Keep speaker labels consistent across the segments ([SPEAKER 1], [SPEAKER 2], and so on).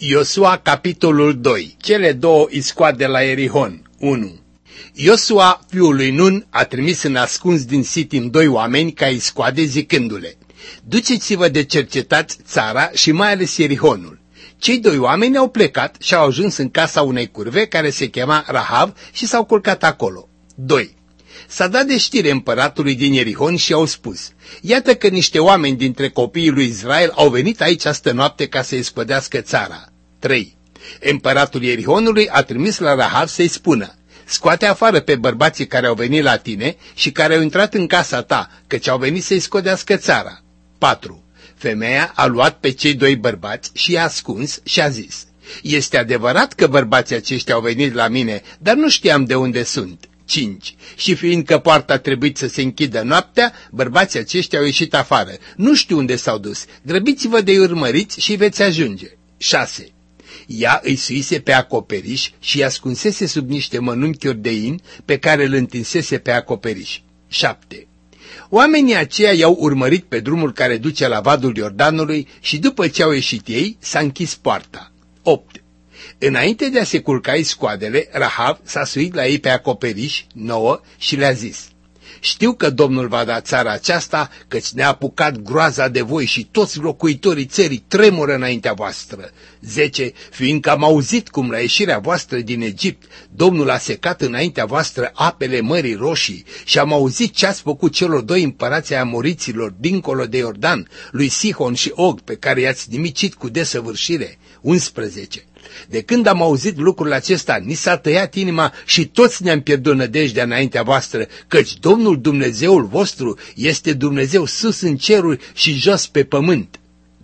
[SPEAKER 1] Iosua, capitolul 2. Cele două iscoade la Ierihon. 1. Iosua, fiul lui Nun, a trimis în ascuns din Sitim 2 oameni ca iscoade, zicându-le: duceți-vă de cercetați țara și mai ales Ierihonul. Cei 2 oameni au plecat și au ajuns în casa unei curve care se chema Rahav și s-au culcat acolo. 2. S-a dat de știre împăratului din Ierihon și au spus: iată că niște oameni dintre copiii lui Israel au venit aici astă noapte ca să iscodească țara. 3. Împăratul Ierihonului a trimis la Rahav să-i spună: scoate afară pe bărbații care au venit la tine și care au intrat în casa ta, căci au venit să-i scodească țara. 4. Femeia a luat pe cei 2 bărbați și i-a ascuns și a zis: este adevărat că bărbații aceștia au venit la mine, dar nu știam de unde sunt. 5. Și fiindcă poarta a trebuit să se închidă noaptea, bărbații aceștia au ieșit afară. Nu știu unde s-au dus. Grăbiți-vă de-i urmăriți și veți ajunge. 6. Ea îi suise pe acoperiș și îi ascunsese sub niște mănunchiuri de in pe care îl întinsese pe acoperiș. 7. Oamenii aceia i-au urmărit pe drumul care duce la vadul Iordanului și după ce au ieșit ei, s-a închis poarta. 8. Înainte de a se culca iscoadele, Rahav s-a suit la ei pe acoperiș, 9, și le-a zis: știu că Domnul va da țara aceasta, căci ne-a apucat groaza de voi și toți locuitorii țării tremură înaintea voastră. 10. Fiindcă am auzit cum la ieșirea voastră din Egipt Domnul a secat înaintea voastră apele Mării Roșii și am auzit ce ați făcut celor 2 împărați ai amoriților dincolo de Iordan, lui Sihon și Og, pe care i-ați nimicit cu desăvârșire. 11. De când am auzit lucrul acesta, ni s-a tăiat inima și toți ne-am pierdut nădejdea înaintea voastră, căci Domnul Dumnezeul vostru este Dumnezeu sus în ceruri și jos pe pământ.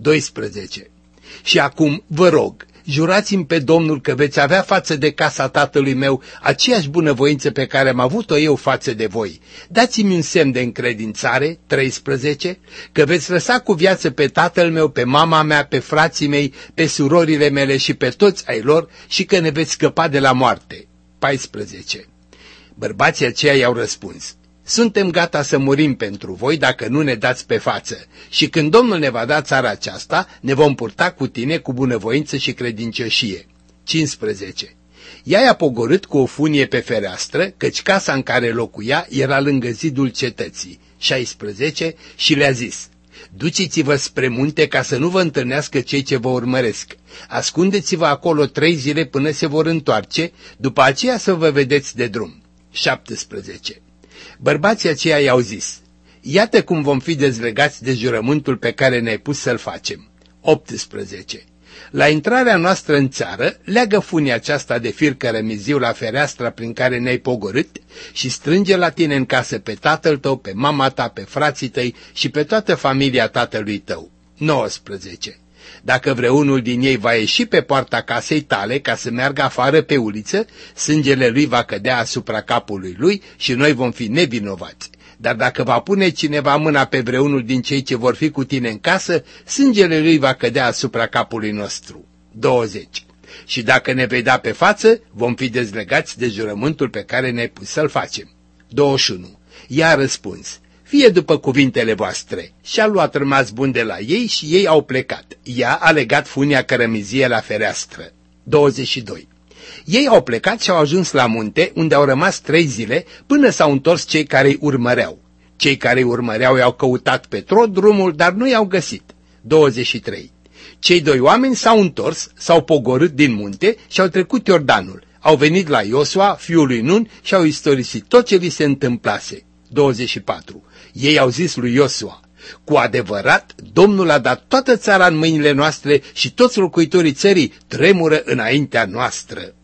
[SPEAKER 1] 12. Și acum vă rog, jurați-mi pe Domnul că veți avea față de casa tatălui meu aceeași bunăvoință pe care am avut-o eu față de voi. Dați-mi un semn de încredințare. 13. Că veți lăsa cu viață pe tatăl meu, pe mama mea, pe frații mei, pe surorile mele și pe toți ai lor și că ne veți scăpa de la moarte. 14. Bărbații aceia i-au răspuns: suntem gata să murim pentru voi dacă nu ne dați pe față și când Domnul ne va da țara aceasta, ne vom purta cu tine cu bunăvoință și credincioșie. 15. Ea i-a pogorât cu o funie pe fereastră, căci casa în care locuia era lângă zidul cetății. 16. Și le-a zis: duceți-vă spre munte ca să nu vă întâlnească cei ce vă urmăresc. Ascundeți-vă acolo 3 zile până se vor întoarce, după aceea să vă vedeți de drum. 17. Bărbații aceia i-au zis: iată cum vom fi dezlegați de jurământul pe care ne-ai pus să-l facem. 18. La intrarea noastră în țară, leagă funia aceasta de fir cărămiziu la fereastra prin care ne-ai pogorât și strânge la tine în casă pe tatăl tău, pe mama ta, pe frații tăi și pe toată familia tatălui tău. 19. Dacă vreunul din ei va ieși pe poarta casei tale ca să meargă afară pe uliță, sângele lui va cădea asupra capului lui și noi vom fi nevinovați. Dar dacă va pune cineva mâna pe vreunul din cei ce vor fi cu tine în casă, sângele lui va cădea asupra capului nostru. 20. Și dacă ne vei da pe față, vom fi dezlegați de jurământul pe care ne-ai pus să-l facem. 21. Ea a răspuns: fie după cuvintele voastre. Și-a luat rămas bun de la ei și ei au plecat. Ea a legat funia cărămizie la fereastră. 22. Ei au plecat și au ajuns la munte, unde au rămas 3 zile, până s-au întors cei care îi urmăreau. Cei care îi urmăreau i-au căutat pe tot drumul, dar nu i-au găsit. 23. Cei 2 oameni s-au întors, s-au pogorât din munte și au trecut Iordanul. Au venit la Iosua, fiul lui Nun, și au istorisit tot ce li se întâmplase. 24. Ei au zis lui Iosua: cu adevărat, Domnul a dat toată țara în mâinile noastre și toți locuitorii țării tremură înaintea noastră.